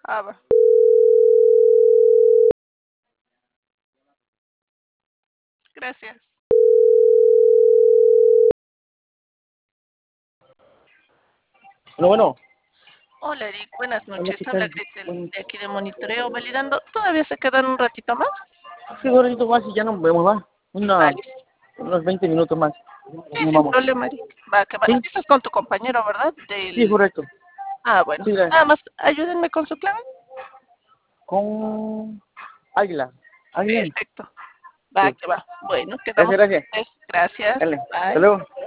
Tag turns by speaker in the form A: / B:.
A: Va. Gracias.
B: Bueno.
A: Hola Eric, buenas
B: Hola,
A: noches.
B: ¿qué
A: Habla
B: tal?
A: Gretzel de aquí de Monitoreo, validando. ¿Todavía se quedan un ratito más?
B: Sí, un ratito más y ya nos vemos, va.
A: Vale.
B: Unos 20 minutos más.
A: Sí,
B: Nos
A: sin
B: vamos.
A: problema, Eric. Va, que va.
B: ¿Sí?
A: Estás con tu compañero, ¿verdad?
B: Sí, correcto.
A: Bueno.
B: Sí,
A: Nada más, ayúdenme con su clave.
B: con Águila. Águila.
A: Perfecto. Va,
B: Sí.
A: que va. Bueno,
B: Gracias,
A: quedamos
B: gracias.
A: entonces. Gracias.
B: Dale. Hasta
A: Bye.
B: luego.